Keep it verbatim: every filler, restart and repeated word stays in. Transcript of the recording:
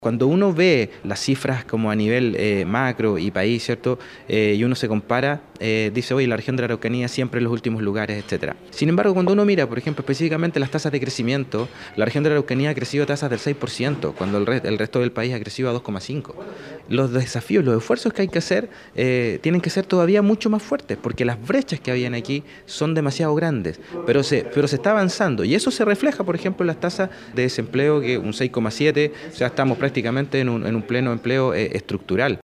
Cuando uno ve las cifras como a nivel eh, macro y país, ¿cierto? Eh, y uno se compara, eh, dice, oye, la región de la Araucanía siempre en los últimos lugares, etcétera. Sin embargo, cuando uno mira, por ejemplo, específicamente las tasas de crecimiento, la región de la Araucanía ha crecido a tasas del seis por ciento, cuando el, re el resto del país ha crecido a dos coma cinco por ciento. Los desafíos, los esfuerzos que hay que hacer, eh, tienen que ser todavía mucho más fuertes, porque las brechas que habían aquí son demasiado grandes, pero se, pero se está avanzando, y eso se refleja, por ejemplo, en las tasas de desempleo, que un seis coma siete, o sea, estamos prácticamente en un, en un pleno empleo eh, estructural.